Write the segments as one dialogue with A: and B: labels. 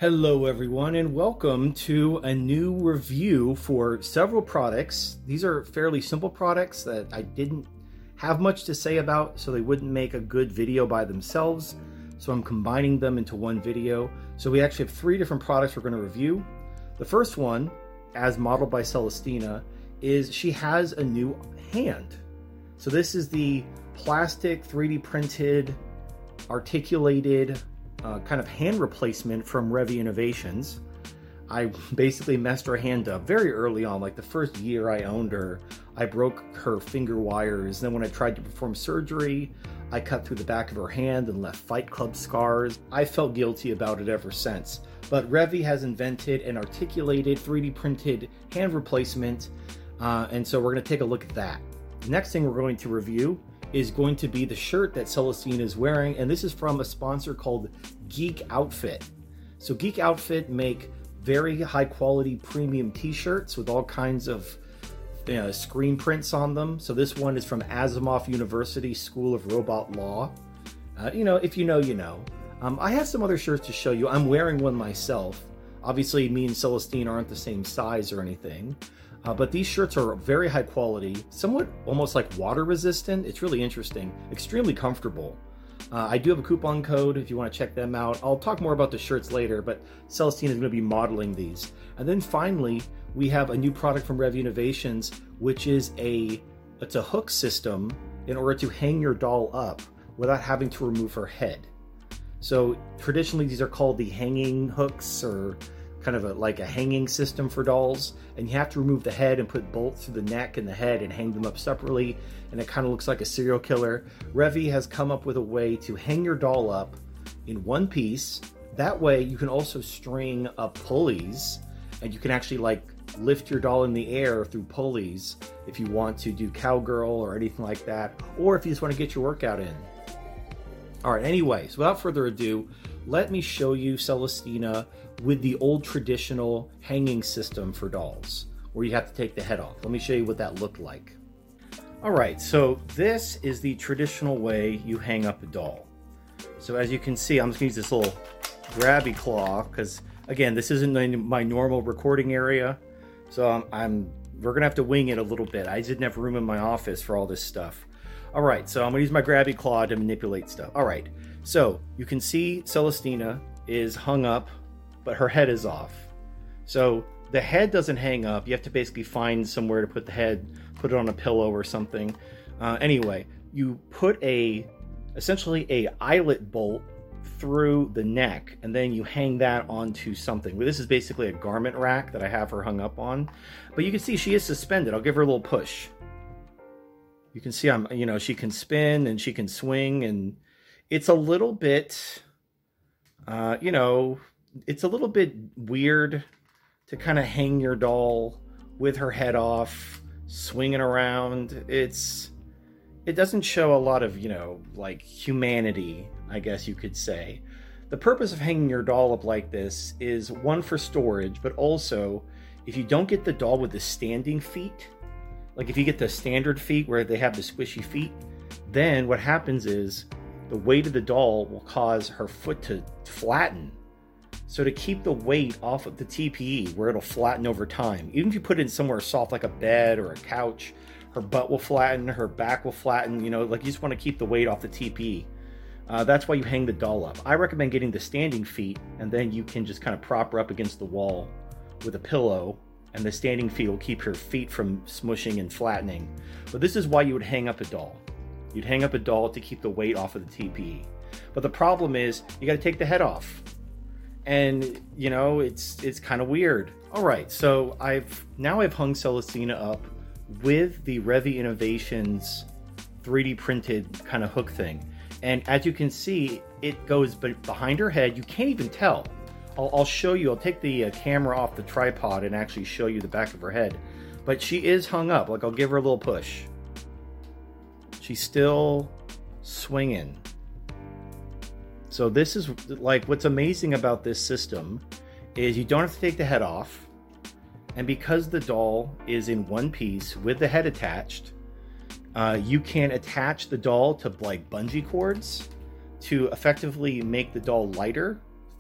A: Hello everyone and welcome to a new review for several products. These are fairly simple products that I didn't have much to say about, so they wouldn't make a good video by themselves. So I'm combining them into one video. So we actually have three different products we're going to review. The first one, as modeled by Celestina, is she has a new hand. So this is the plastic 3D printed articulated kind of hand replacement from Revi Innovations. I basically messed her hand up very early on, like the first year I owned her. I broke her finger wires. Then when I tried to perform surgery, I cut through the back of her hand and left Fight Club scars. I felt guilty about it ever since. But Revi has invented an articulated 3D printed hand replacement, and so we're going to take a look at that. The next thing we're going to review is going to be the shirt that Celestina is wearing, and this is from a sponsor called Geek Outfit. So Geek Outfit make very high quality premium t-shirts with all kinds of screen prints on them. So this one is from Asimov University School of Robot Law. If you know, you know. I have some other shirts to show you. I'm wearing one myself. Obviously, me and Celestina aren't the same size or anything. But these shirts are very high quality, somewhat almost like water resistant. It's really interesting, extremely comfortable. I do have a coupon code if you want to check them out. I'll talk more about the shirts later, but Celestina is going to be modeling these. And then finally, we have a new product from Revi Innovations, which is it's a hook system in order to hang your doll up without having to remove her head. So traditionally, these are called the hanging hooks, or kind of like a hanging system for dolls, and you have to remove the head and put bolts through the neck and the head and hang them up separately, and it kind of looks like a serial killer. Revi has come up with a way to hang your doll up in one piece. That way you can also string up pulleys, and you can actually like lift your doll in the air through pulleys if you want to do cowgirl or anything like that, or if you just want to get your workout in. All right, anyways, without further ado, let me show you Celestina with the old traditional hanging system for dolls, where you have to take the head off. Let me show you what that looked like. All right, so this is the traditional way you hang up a doll. So as you can see, I'm just gonna use this little grabby claw, because again, this isn't my normal recording area. So we're gonna have to wing it a little bit. I didn't have room in my office for all this stuff. All right, so I'm gonna use my grabby claw to manipulate stuff. All right, so you can see Celestina is hung up, but her head is off. So the head doesn't hang up. You have to basically find somewhere to put the head, put it on a pillow or something. Anyway, you put essentially a eyelet bolt through the neck, and then you hang that onto something. This is basically a garment rack that I have her hung up on. But you can see she is suspended. I'll give her a little push. You can see she can spin and she can swing, and it's a little bit, it's a little bit weird to kind of hang your doll with her head off, swinging around. It doesn't show a lot of, like humanity, I guess you could say. The purpose of hanging your doll up like this is, one, for storage, but also if you don't get the doll with the standing feet, like if you get the standard feet where they have the squishy feet, then what happens is the weight of the doll will cause her foot to flatten. So to keep the weight off of the TPE, where it'll flatten over time, even if you put it in somewhere soft like a bed or a couch, her butt will flatten, her back will flatten, like you just want to keep the weight off the TPE. That's why you hang the doll up. I recommend getting the standing feet, and then you can just kind of prop her up against the wall with a pillow, and the standing feet will keep her feet from smushing and flattening. But this is why you would hang up a doll. You'd hang up a doll to keep the weight off of the TPE. But the problem is, you got to take the head off. And, it's kind of weird. All right, so I've hung Celestina up with the Revi Innovations 3D printed kind of hook thing. And as you can see, it goes behind her head. You can't even tell. I'll show you. I'll take the camera off the tripod and actually show you the back of her head. But she is hung up. Like, I'll give her a little push. She's still swinging. So this is like, what's amazing about this system is you don't have to take the head off. And because the doll is in one piece with the head attached, you can attach the doll to like bungee cords to effectively make the doll lighter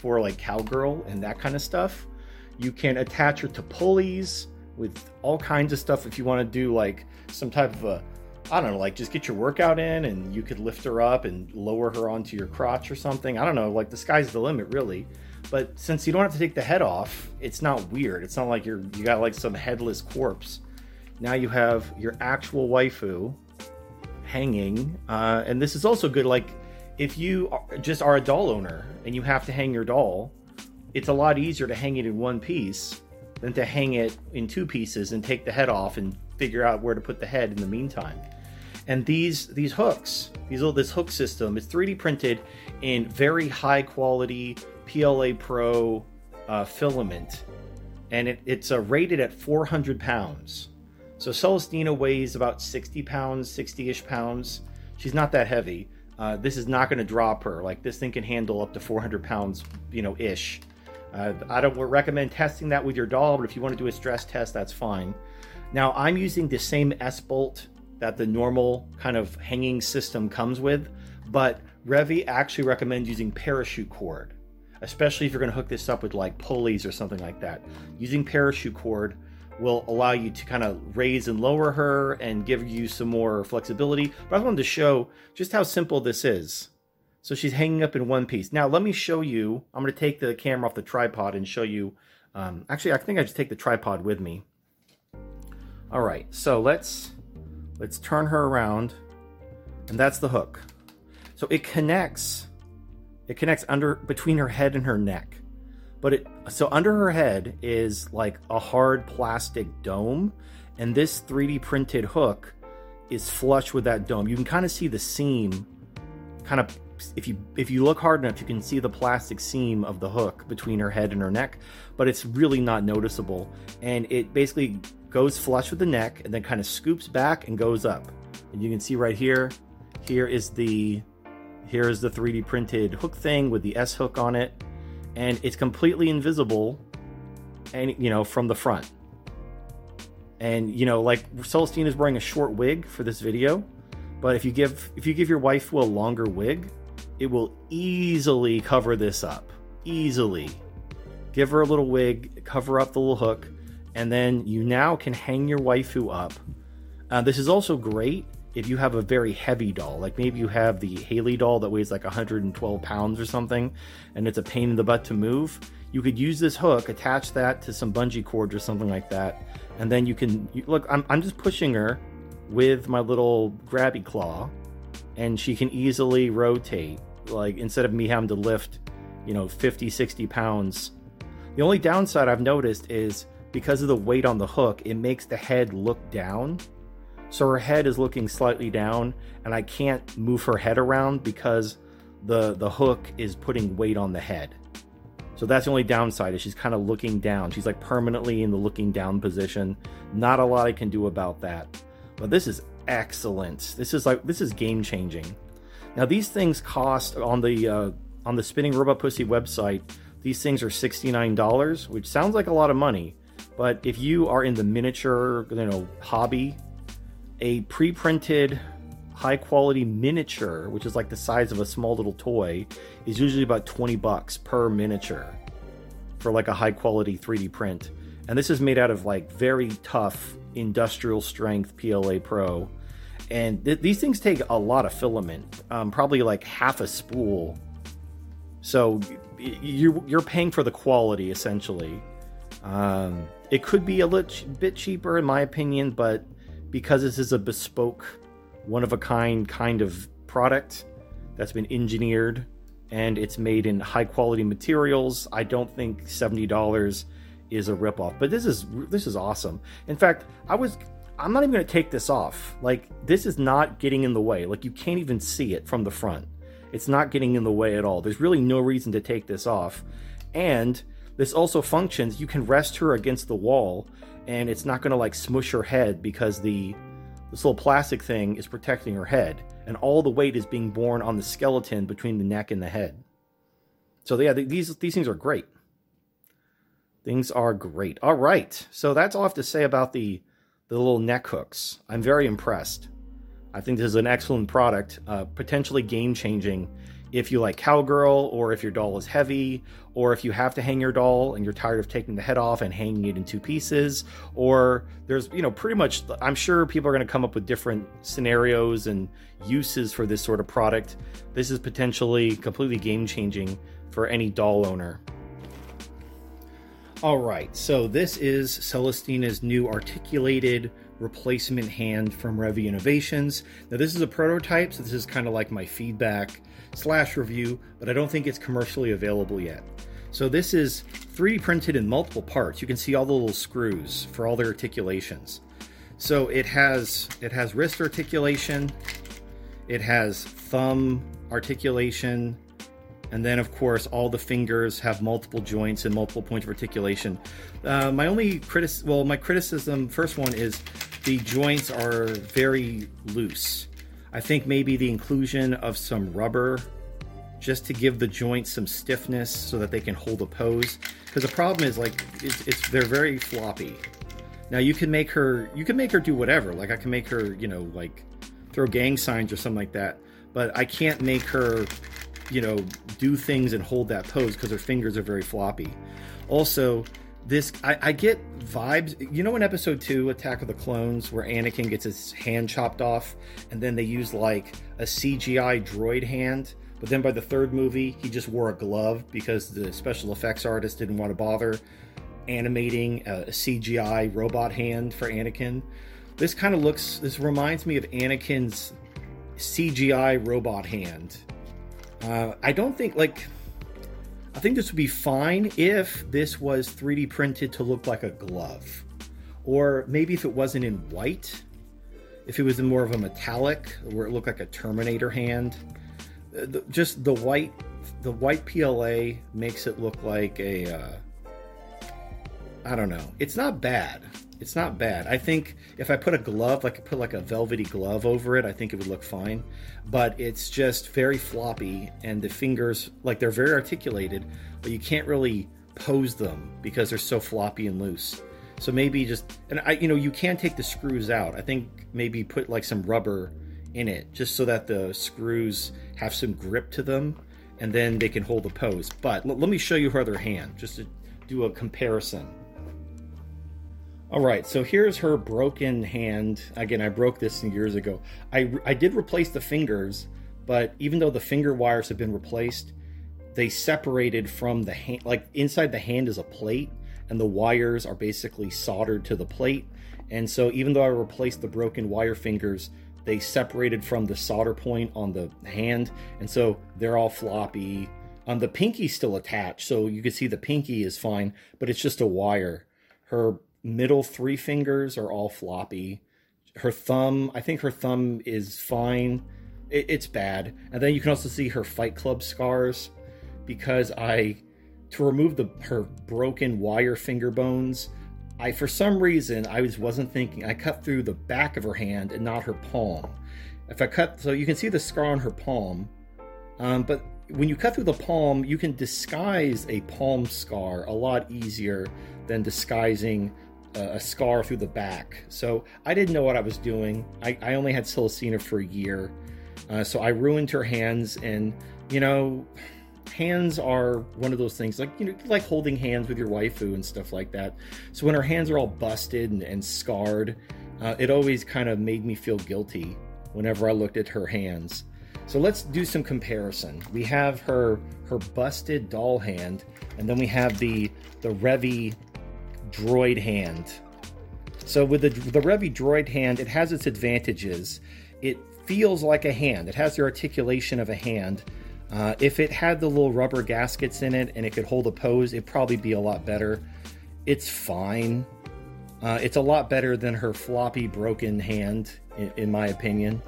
A: for like cowgirl and that kind of stuff. You can attach her to pulleys with all kinds of stuff if you want to do like some type of a, I don't know, like just get your workout in, and you could lift her up and lower her onto your crotch or something. I don't know, like the sky's the limit really. But since you don't have to take the head off, it's not weird. It's not like you got like some headless corpse. Now you have your actual waifu hanging. And this is also good, like if you just are a doll owner and you have to hang your doll, it's a lot easier to hang it in one piece than to hang it in two pieces and take the head off and figure out where to put the head in the meantime. And these hooks, this hook system is 3D printed in very high quality PLA Pro filament, and it's rated at 400 pounds. So Celestina weighs about 60 pounds, 60-ish pounds. She's not that heavy. This is not going to drop her. Like this thing can handle up to 400 pounds, ish. I don't recommend testing that with your doll, but if you want to do a stress test, that's fine. Now I'm using the same S-bolt that the normal kind of hanging system comes with, but Revi actually recommends using parachute cord, especially if you're going to hook this up with like pulleys or something like that. Using parachute cord will allow you to kind of raise and lower her and give you some more flexibility. But I wanted to show just how simple this is. So she's hanging up in one piece. Now let me show you, I'm going to take the camera off the tripod and show you, actually I think I just take the tripod with me. All right, so let's turn her around, and that's the hook. So it connects between her head and her neck. But so under her head is like a hard plastic dome, and this 3D printed hook is flush with that dome. You can kind of see the seam, kind of, if you look hard enough, you can see the plastic seam of the hook between her head and her neck, but it's really not noticeable. And it basically goes flush with the neck and then kind of scoops back and goes up. And you can see right here is the 3D printed hook thing with the S hook on it, and it's completely invisible, and from the front. And like Celestina is wearing a short wig for this video, but if you give your waifu a longer wig, it will easily cover this up. Easily. Give her a little wig, cover up the little hook, and then you now can hang your waifu up. This is also great if you have a very heavy doll, like maybe you have the Haley doll that weighs like 112 pounds or something, and it's a pain in the butt to move. You could use this hook, attach that to some bungee cords or something like that, and then look, I'm just pushing her with my little grabby claw, and she can easily rotate, like instead of me having to lift 50, 60 pounds. The only downside I've noticed is because of the weight on the hook, it makes the head look down. So her head is looking slightly down, and I can't move her head around because the hook is putting weight on the head. So that's the only downside, is she's kind of looking down. She's like permanently in the looking down position. Not a lot I can do about that. But this is excellent. This is game changing. Now these things cost on the Spinning Robot Pussy website. These things are $69, which sounds like a lot of money. But if you are in the miniature, hobby, a pre-printed high-quality miniature, which is like the size of a small little toy, is usually about $20 per miniature for like a high-quality 3D print. And this is made out of like very tough industrial strength PLA Pro. And these things take a lot of filament, probably like half a spool. So you're paying for the quality essentially. It could be a little bit cheaper in my opinion, but because this is a bespoke, one-of-a-kind kind of product that's been engineered and it's made in high-quality materials, I don't think $70 is a ripoff. But this is awesome. In fact, I'm not even going to take this off. Like, this is not getting in the way. Like, you can't even see it from the front. It's not getting in the way at all. There's really no reason to take this off. And this also functions, you can rest her against the wall and it's not going to like smush her head because this little plastic thing is protecting her head, and all the weight is being borne on the skeleton between the neck and the head. So yeah, these things are great. Things are great. All right, so that's all I have to say about the little neck hooks. I'm very impressed. I think this is an excellent product, potentially game-changing if you like cowgirl, or if your doll is heavy, or if you have to hang your doll and you're tired of taking the head off and hanging it in 2 pieces, or there's, pretty much, I'm sure people are going to come up with different scenarios and uses for this sort of product. This is potentially completely game-changing for any doll owner. All right, so this is Celestina's new articulated replacement hand from Revvy Innovations. Now this is a prototype, so this is kind of like my feedback / review, but I don't think it's commercially available yet. So this is 3D printed in multiple parts. You can see all the little screws for all the articulations. So it has wrist articulation, it has thumb articulation, and then of course all the fingers have multiple joints and multiple points of articulation. My criticism, first one, is the joints are very loose. I think maybe the inclusion of some rubber just to give the joints some stiffness so that they can hold a pose. Because the problem is, like, they're very floppy. Now you can make her do whatever. Like I can make her, like throw gang signs or something like that. But I can't make her, do things and hold that pose because her fingers are very floppy. Also, I get vibes, in episode 2, Attack of the Clones, where Anakin gets his hand chopped off and then they use like a CGI droid hand, but then by the 3rd movie he just wore a glove because the special effects artist didn't want to bother animating a CGI robot hand for Anakin. This reminds me of Anakin's CGI robot hand. I think this would be fine if this was 3D printed to look like a glove. Or maybe if it wasn't in white, if it was in more of a metallic, where it looked like a Terminator hand. Just the white PLA makes it look like I don't know. It's not bad. It's not bad. I think if I put a glove, like put like a velvety glove over it, I think it would look fine. But it's just very floppy, and the fingers, like, they're very articulated, but you can't really pose them because they're so floppy and loose. So maybe you can take the screws out. I think maybe put like some rubber in it just so that the screws have some grip to them, and then they can hold the pose. But let me show you her other hand just to do a comparison. All right, so here's her broken hand. Again, I broke this years ago. I did replace the fingers, but even though the finger wires have been replaced, they separated from the hand. Like, inside the hand is a plate, and the wires are basically soldered to the plate. And so even though I replaced the broken wire fingers, they separated from the solder point on the hand, and so they're all floppy. The pinky's still attached, so you can see the pinky is fine, but it's just a wire. Her middle 3 fingers are all floppy. Her thumb, I think her thumb is fine. It's bad. And then you can also see her Fight Club scars, because to remove her broken wire finger bones, for some reason, wasn't thinking. I cut through the back of her hand and not her palm. So you can see the scar on her palm, but when you cut through the palm, you can disguise a palm scar a lot easier than disguising a scar through the back. So I didn't know what I was doing. I only had Celestina for a year, so I ruined her hands. And hands are one of those things, like holding hands with your waifu and stuff like that. So when her hands are all busted and scarred, it always kind of made me feel guilty whenever I looked at her hands. So let's do some comparison. We have her busted doll hand, and then we have the Revvy droid hand. So with the Revvy droid hand, it has its advantages. It feels like a hand. It has the articulation of a hand. If it had the little rubber gaskets in it and it could hold a pose, it'd probably be a lot better. It's fine. It's a lot better than her floppy, broken hand, in my opinion.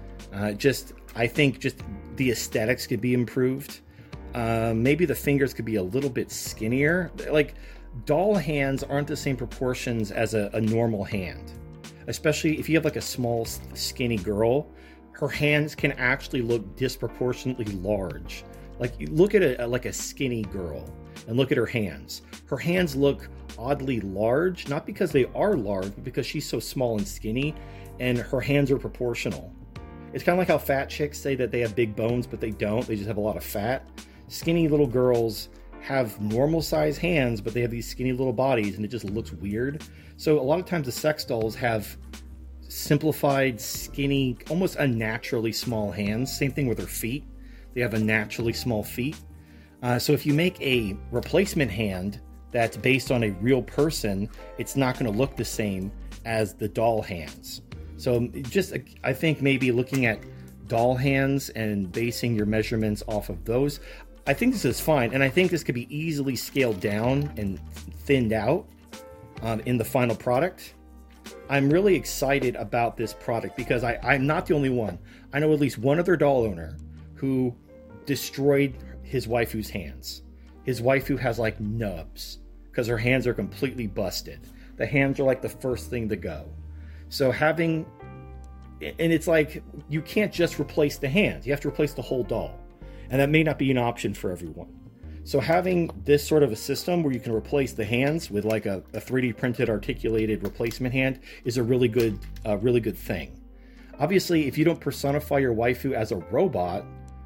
A: I think just the aesthetics could be improved. Maybe the fingers could be a little bit skinnier. Like, doll hands aren't the same proportions as a normal hand. Especially if you have like a small, skinny girl, her hands can actually look disproportionately large. Like, you look at a skinny girl and look at her hands. Her hands look oddly large, not because they are large, but because she's so small and skinny, and her hands are proportional. It's kind of like how fat chicks say that they have big bones, but they don't. They just have a lot of fat. Skinny little girls have normal size hands, but they have these skinny little bodies, and it just looks weird. So a lot of times the sex dolls have simplified, skinny, almost unnaturally small hands. Same thing with their feet. They have unnaturally small feet. So if you make a replacement hand that's based on a real person, it's not going to look the same as the doll hands. So just, I think maybe looking at doll hands and basing your measurements off of those, I think this is fine. And I think this could be easily scaled down and thinned out in the final product. I'm really excited about this product because I'm not the only one. I know at least one other doll owner who destroyed his waifu's hands. His waifu has like nubs because her hands are completely busted. The hands are like the first thing to go. So and it's like, you can't just replace the hands. You have to replace the whole doll. And that may not be an option for everyone. So having this sort of a system where you can replace the hands with like a 3D printed articulated replacement hand is a really good thing. Obviously, if you don't personify your waifu as a robot,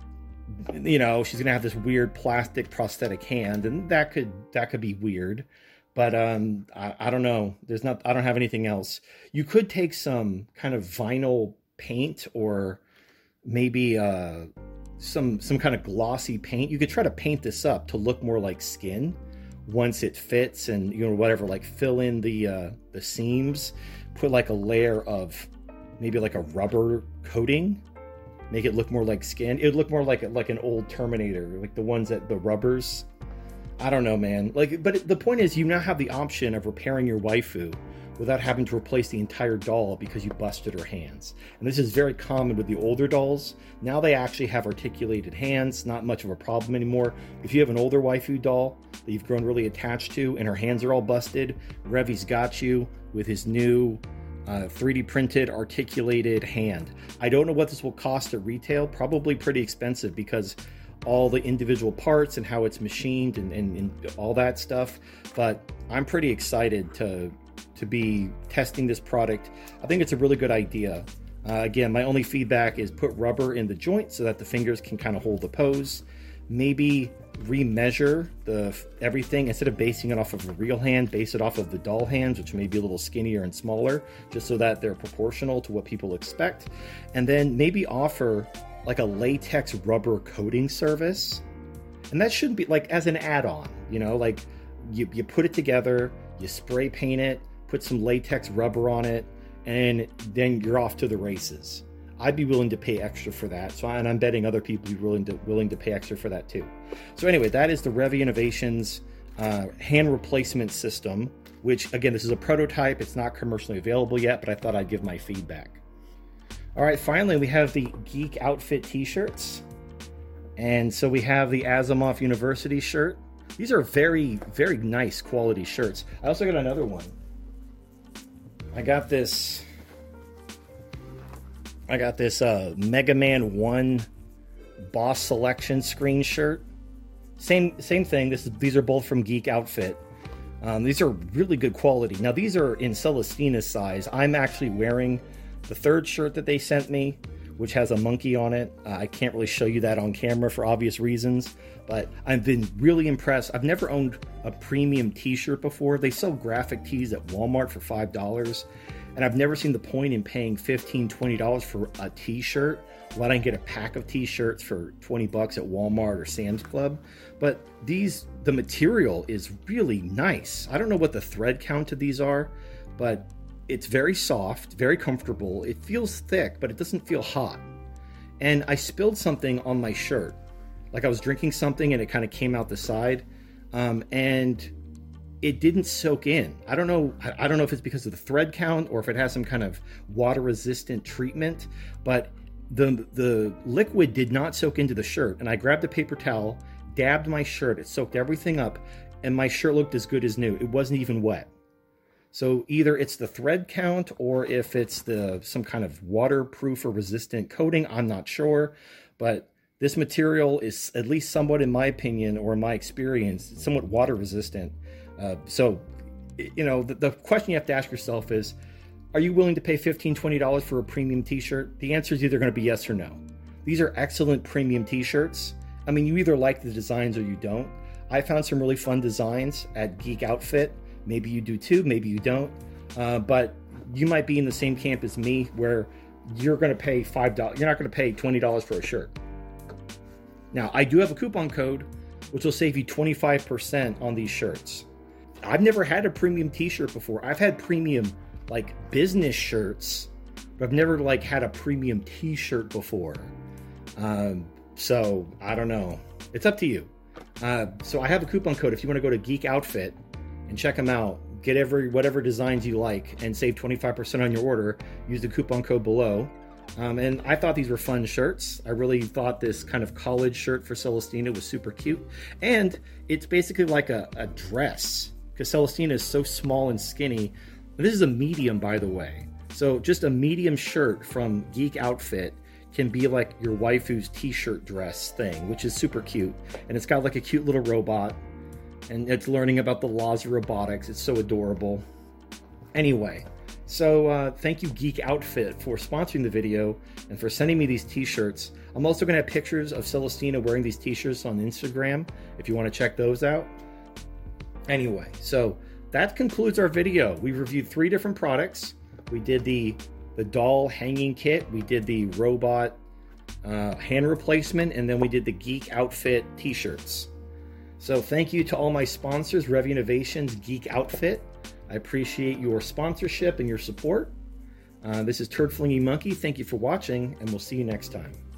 A: you know, she's gonna have this weird plastic prosthetic hand, and that could be weird. But I don't know. I don't have anything else. You could take some kind of vinyl paint or maybe some kind of glossy paint. You could try to paint this up to look more like skin once it fits, and you know, whatever, like fill in the seams, put like a layer of maybe like a rubber coating, make it look more like skin. It would look more like an old Terminator, like the ones that the rubbers. I don't know, man. Like, but the point is, you now have the option of repairing your waifu without having to replace the entire doll because you busted her hands. And this is very common with the older dolls. Now they actually have articulated hands, not much of a problem anymore. If you have an older waifu doll that you've grown really attached to and her hands are all busted, Revy's got you with his new 3D printed articulated hand. I don't know what this will cost at retail. Probably pretty expensive because all the individual parts and how it's machined and all that stuff. But I'm pretty excited to be testing this product. I think it's a really good idea. Again, my only feedback is put rubber in the joint so that the fingers can kind of hold the pose. Maybe remeasure everything instead of basing it off of a real hand, base it off of the doll hands, which may be a little skinnier and smaller, just so that they're proportional to what people expect. And then maybe offer like a latex rubber coating service. And that shouldn't be like as an add-on, you know, like you put it together, you spray paint it, put some latex rubber on it, and then you're off to the races. I'd be willing to pay extra for that. And I'm betting other people would be willing to pay extra for that too. So anyway, that is the Revy Innovations hand replacement system, which again, this is a prototype. It's not commercially available yet, but I thought I'd give my feedback. All right, finally, we have the Geek Outfit t-shirts. And so we have the Asimov University shirt. These are very, very nice quality shirts. I also got another one. I got this Mega Man 1 Boss Selection screen shirt. Same thing. These are both from Geek Outfit. These are really good quality. Now, these are in Celestina's size. I'm actually wearing the third shirt that they sent me, which has a monkey on it. I can't really show you that on camera for obvious reasons, but I've been really impressed. I've never owned a premium t-shirt before. They sell graphic tees at Walmart for $5, and I've never seen the point in paying $15, $20 for a t-shirt when I can get a pack of t-shirts for $20 at Walmart or Sam's Club. But the material is really nice. I don't know what the thread count of these are, but it's very soft, very comfortable. It feels thick, but it doesn't feel hot. And I spilled something on my shirt. Like I was drinking something and it kind of came out the side. And it didn't soak in. I don't know if it's because of the thread count or if it has some kind of water resistant treatment, but the liquid did not soak into the shirt. And I grabbed a paper towel, dabbed my shirt, it soaked everything up, and my shirt looked as good as new. It wasn't even wet. So either it's the thread count or if it's some kind of waterproof or resistant coating, I'm not sure. But this material is, at least somewhat in my opinion or in my experience, somewhat water resistant. So, you know, the question you have to ask yourself is, Are you willing to pay $15, $20 for a premium t-shirt? The answer is either going to be yes or no. These are excellent premium t-shirts. I mean, you either like the designs or you don't. I found some really fun designs at Geek Outfit. Maybe you do too, maybe you don't. But you might be in the same camp as me where you're going to pay $5. You're not going to pay $20 for a shirt. Now, I do have a coupon code which will save you 25% on these shirts. I've never had a premium t-shirt before. I've had premium like business shirts, but I've never like had a premium t-shirt before. So I don't know. It's up to you. So I have a coupon code if you want to go to Geek Outfit and check them out. Get whatever designs you like and save 25% on your order. Use the coupon code below. And I thought these were fun shirts. I really thought this kind of college shirt for Celestina was super cute. And it's basically like a dress because Celestina is so small and skinny. This is a medium, by the way. So just a medium shirt from Geek Outfit can be like your waifu's t-shirt dress thing, which is super cute. And it's got like a cute little robot. And it's learning about the laws of robotics. It's so adorable. Anyway, so thank you Geek Outfit for sponsoring the video and for sending me these t-shirts. I'm also going to have pictures of Celestina wearing these t-shirts on Instagram if you want to check those out. Anyway, so that concludes our video. We reviewed 3 different products. We did the doll hanging kit. We did the robot hand replacement. And then we did the Geek Outfit t-shirts. So thank you to all my sponsors, Rev Innovations, Geek Outfit. I appreciate your sponsorship and your support. This is Turd Flinging Monkey. Thank you for watching, and we'll see you next time.